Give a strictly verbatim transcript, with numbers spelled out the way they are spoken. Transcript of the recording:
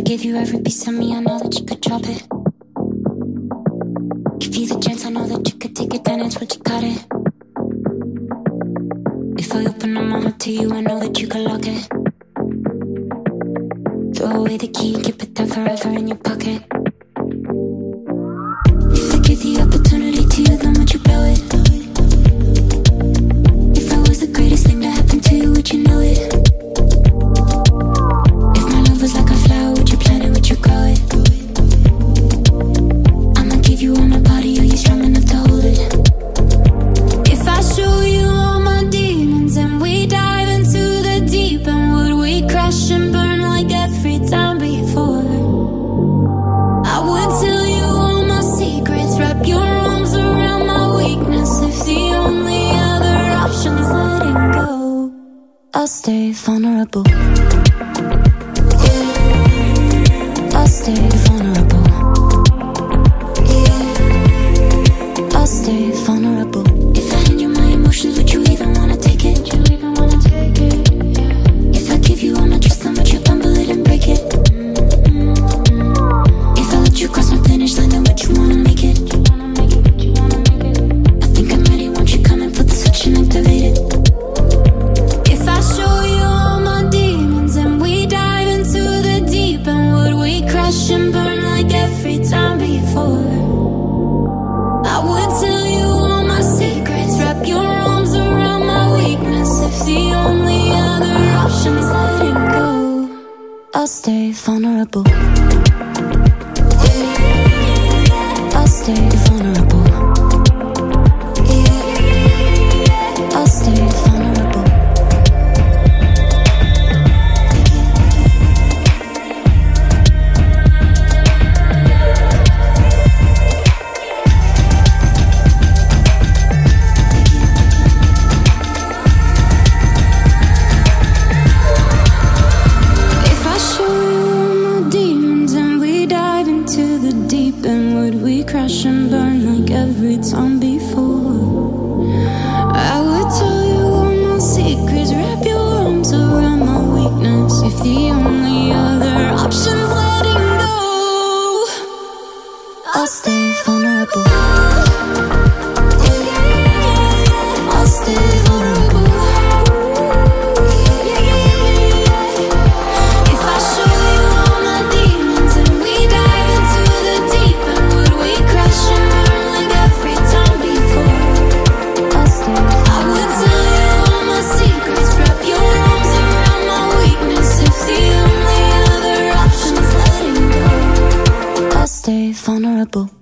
gave you every piece of me, I know that you could drop it. Give you the chance, I know that you could take advantage, but you got it. If I open my heart to you, I know that you could lock it. Throw away the key, keep it there forever in your pocket. If I give the opportunity to you, then would you blow it? If I was the greatest thing to happen to you, would you know it? If my love was like a flower, would you plant it, would you grow it? I'ma give you all my body, are you strong enough to hold it? If I show you all my demons and we dive into the deep end, would we crash and burn like every time before? I would tell you all my secrets, wrap your arms around my weakness. If the only other option's letting go, I'll stay vulnerable. Yeah, I'll stay vulnerable. Yeah, I'll stay vulnerable. If I hand you my emotions, would you even wanna take it? Would you even wanna take it? Yeah. If I give you all my trust, then would you fumble it and break it? If I let you cross my finish line, then would you wanna make it? I think I'm ready, won't you come and put the switch and activate it? If I show you all my demons and we dive into the deep end, would we crash and burn like every time before? I would tell you all my secrets, wrap your arms around my weakness. If the only other option's letting go, I'll stay vulnerable. Yeah, I'll stay vulnerable. Yeah, I'll stay vulnerable. If I show you all my demons and we dive into the deep end, would we crash and burn like every time before? I would tell you all my secrets, wrap your arms around my weakness. If the only other option's letting go, I'll stay vulnerable. Yeah, I'll stay vulnerable. If I show you all my demons and we dive into the deep end, would we crash and burn like every time before? I'll stay. I would tell you all my secrets, wrap your arms around my weakness. If the only other option's letting go, I'll stay vulnerable.